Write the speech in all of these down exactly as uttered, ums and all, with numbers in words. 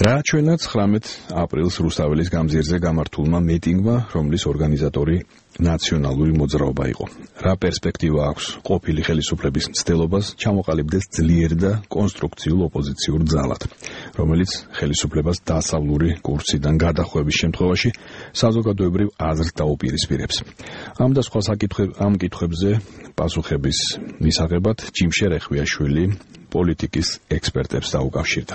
გააჩვენა ცხრამეტ აპრილს რუსთაველის გამზირზე გამართულმა მიტინგმა, რომლის ორგანიზატორი ნაციონალური მოძრაობა იყო. რა პერსპექტივა აქვს ყოფილი ხელისუფლების მცდელობას ჩამოყალიბდეს ძლიერ და კონსტრუქციულ ოპოზიციურ ძალად, რომელიც ხელისუფლებას დასავლური კურსიდან გადახვევის შემთხვევაში საზოგადოებრივ აზრს დაუპირისპირებს. ამ და სხვა ამ კითხვებზე პასუხების მისაღებად ჯიმშე რეხვიაშვილი პოლიტიკის ექსპერტებს დაუკავშირდა.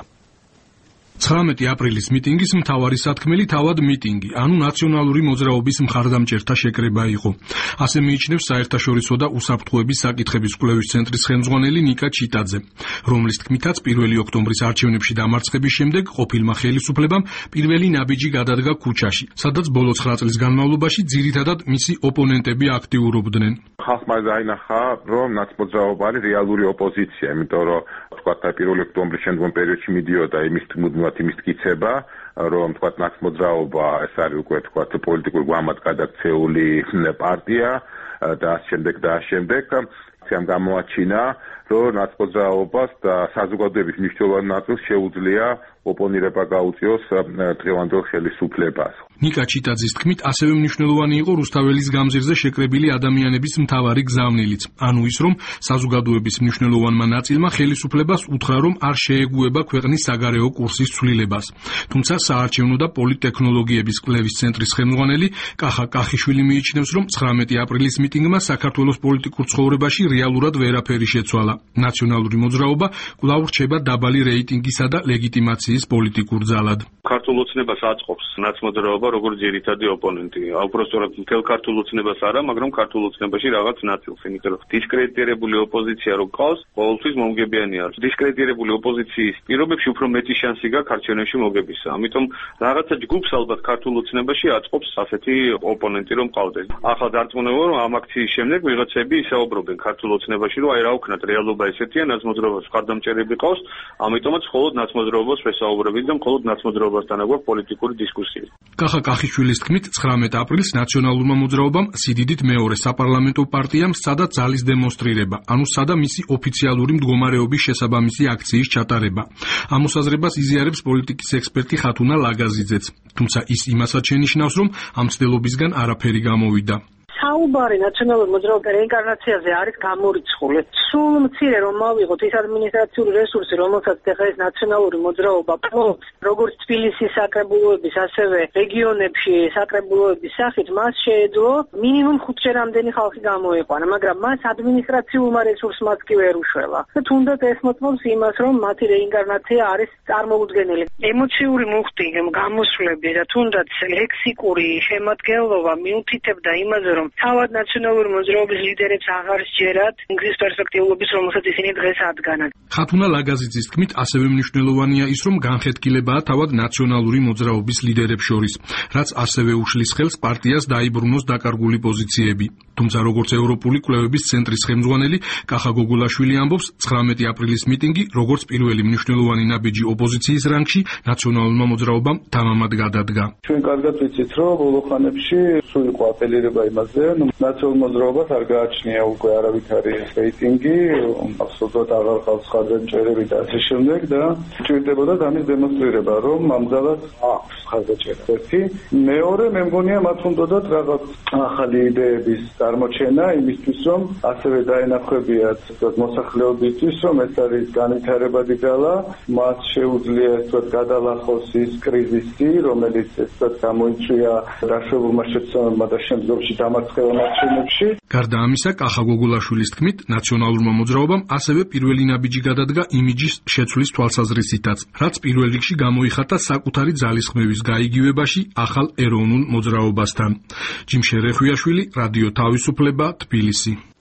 ცხრამეტი აპრილის მიტინგის მთავარი სათქმელი თავად მიტინგი, ანუ ნაციონალური მოძრაობის მხარდამჭერთა შეკრება იყო. ასე მიიჩნევს საერთაშორისო და უსაფრთხოების საკითხების კვლევის ცენტრის ხელმძღვანელი ნიკა ჩიტაძე, რომლის თქმითაც პირველი ოქტომბრის არჩევნებში დამარცხების შემდეგ ყოფილმა ხელისუფლებამ პირველი ნაბიჯი გადადგა ქუჩაში, სადაც ბოლო ცხრა წლის განმავლობაში ძირითადად მისი ოპონენტები აქტიურობდნენ. ხალხმა დაინახა, რომ ნაცმოძრაობა არის რეალური ოპოზიცია, იმიტომ რომ თქვათ პირველი ოქტომბრის შემდგომ პერიოდში მიდიოდა იმის მუდმივად იმის მტკიცება, რომ თქვათ ნაცმოძრაობა ეს არის უკვე თქვათ პოლიტიკურ გვამად გადაქცეული პარტია და ამ შემდეგ და ამ შემდეგ ამ გამოაჩინა, რომ ნაცმოძრაობას და საზოგადოების მნიშვნელოვან ნაწილს შეუძლია ოპონირება გაუწიოს დღევანდელ ხელისუფლებას. ნიკა ჩიტაძის თქმით, ასევე მნიშვნელოვანი იყო რუსთაველის გამზირზე შეკრებილი ადამიანების მთავარი გზავნილიც, ანუ ის, რომ საზოგადოების მნიშვნელოვანმა ნაწილმა ხელისუფლებას უთხრა, რომ არ შეეგუება ქვეყნის საგარეო კურსის ცვლილებას. თუმცა საარჩევნო და პოლიტტექნოლოგიების კვლევის ცენტრის ხელმძღვანელი კახა კახიშვილი მიიჩნევს, რომ ცხრამეტი აპრილის მიტინგმა საქართველოს პოლიტიკურ ცხოვრებაში რეალურად ვერაფერი შეცვალა. ნაციონალური მოძრაობა კვლავ რჩება დაბალი რეიტინგისა და ლეგიტიმაციის პოლიტიკურ ძალად. ქართულ ოცნებას აწყობს ნაცმოძრაობა როგორც ძირითადი ოპონენტი. უпростоრად მთელ ქართულ ოცნებას არა, მაგრამ ქართულ ოცნებაში რაღაც ნაწილს, იმიტომ რომ დისკრედიტირებული ოპოზიცია რო ყავს, ყოველთვის მომგებიანი არის. დისკრედიტირებული ოპოზიციის პირობებში უფრო მეტი შანსი გაქვს არჩევნებში მოგებისა. ამიტომ რაღაცა ჯგუფს ალბათ ქართულ ოცნებაში აწყობს ასეთი ოპონენტი რომ ყავდეს. ახლა დარწმუნებულო რომ ამ აქციის შემდეგ ვიღაცები ისაუბრობენ ქართულ ოცნებაში, რომ აი რა ვქნათ, რეალობა ესეთია, ნაცმოძრაობას მხარდამჭერები ყავს, ამიტომაც მხოლოდ ნაცმოძრაობას ვესაუბრებით და მხოლოდ ნაცმოძრაობასთან აქვს პოლიტიკური დისკუსია. კახა კახიშვილის თქმით, ცხრამეტ აპრილს ნაციონალურმა მოძრაობამ სიდიდით მეორე საპარლამენტო პარტიამ სცადა ძალის დემონსტრირება, ანუ სცადა მისი ოფიციალური მდგომარეობის შესაბამისი აქციის ჩატარება. ამ მოსაზრებას იზიარებს პოლიტიკის ექსპერტი ხათუნა ლაგაზიძეც, თუმცა ის იმასაც შენიშნავს, რომ ამ მცდელობისგან არაფერი გამოვიდა. საუბარი ნაციონალური მოძრაობის რეინკარნაციაზე არის გამორიცხული. სულ მცირე რომ მოვიღოთ ის ადმინისტრაციული რესურსი, რომელსაც ახლა ეს ნაციონალური მოძრაობა პლობს, როგორც თბილისის საკრებულოების, ასევე რეგიონებში საკრებულოების სახით, მას შეეძლო მინიმუმ ხუთჯერამდენი ხალხი გამოეყვანა, მაგრამ მას ადმინისტრაციულმა რესურსმაც კი ვერ უშველა. და თუნდაც ეს მოწმობს იმას, რომ მათი რეინკარნაცია არის წარმოუდგენელი. ემოციური მუხტი, გამოსვლები და თუნდაც ლექსიკური შემადგენლობა მიუთითებდა იმაზე, რომ თავად ნაციონალური მოძრაობის ლიდერებს აღარ სჯერათ ინგლისის პერსპექტიულობის, რომელსაც ისინი დღეს ადგანან. ხათუნა ლაგაზიძის თქმით, ასევე მნიშვნელოვანია ის, რომ განხეთქილებაა თავად ნაციონალური მოძრაობის ლიდერებს შორის, რაც ასევე უშლის ხელს პარტიას დაიბრუნოს დაკარგული პოზიციები. თუმცა როგორც ევროპული კვლევების ცენტრის ხელმძღვანელი კახა გოგულაშვილი ამბობს, ცხრამეტი აპრილის მიტინგი, როგორც პირველი მნიშვნელოვანი ნაბიჯი ოპოზიციის რანგში, ნაციონალურმა მოძრაობამ თამამად გადადგა. ჩვენ კარგად ვიცით, რომ ბოლო ხანებში სულ იყო აპელირება იმაზე, ნაციონალურ მოძრაობას არ გააჩნია უკვე არავითარი რეიტინგი, აბსოლუტურად აღარ ყავს ხარდამჭერები და ასე შემდეგ და ჭირდებოდა ამის დემონსტრირება, რომ ამჟამად აქვს ხარდამჭერა. ერთი, მეორე, მე მგონია მათ უნდათ რაღაც ახალი იდეების წარმოჩენა იმისთვის, რომ ასევე დაენახებიათ მოსახლეობისთვის, რომ ეს არის განვითარებადი ძალა, მას შეუძლია ესეთ გადალახოს ის კრიზისი, რომელიც ესეთ გამოიწვია დაშვებულმა შეცდომებმა და შემდგომში დამარცხებულ არჩევნებში. გარდა ამისა, კახა გოგულაშვილის თქმით, ნაციონალურმა მოძრაობამ ასევე პირველი ნაბიჯი გადადგა იმიჯის შეცვლის თვალსაზრისითაც, რაც პირველ რიგში გამოიხატა საკუთარი ძალისხმევის გაიგივებაში ახალ ეროვნულ მოძრაობასთან. ჯიმშე რეხვიაშვილი, რადიო თავისუფლება, თბილისი.